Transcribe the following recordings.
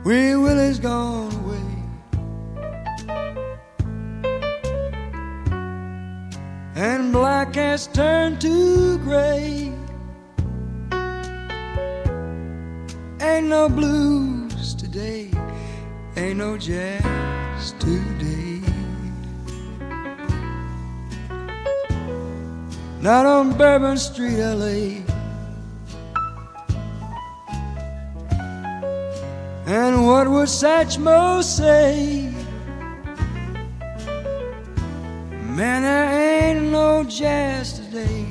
Wee Willie's gone away. And black has turned to gray. Ain't no blues today, ain't no jazz today. Not on Bourbon Street, L.A. And what would Satchmo say? Man, there ain't no jazz today.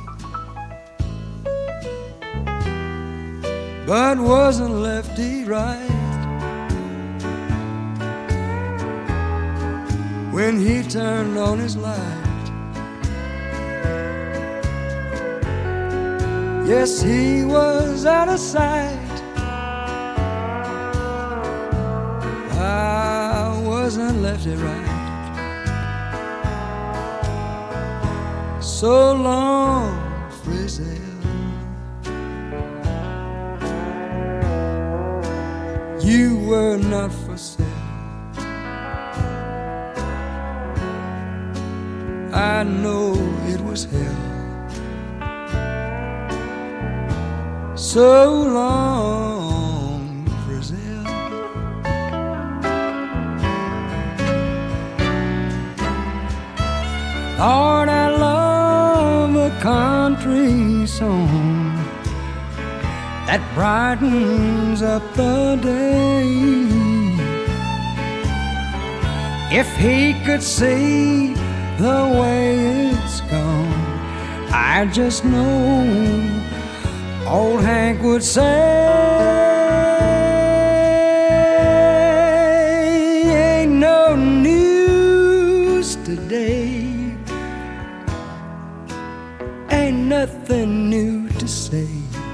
But wasn't Lefty right when he turned on his light? Yes, he was out of sight. I wasn't Lefty right. So long, Frizzell. You were not for sale. I know it was hell. So long, Brazil. Lord, I love a country song that brightens up the day. If he could see the way it's gone, I just know old Hank would say, ain't no news today, ain't nothing new to say.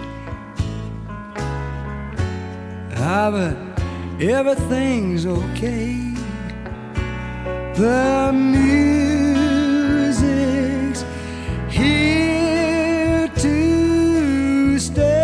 But everything's okay. The music's here to stay.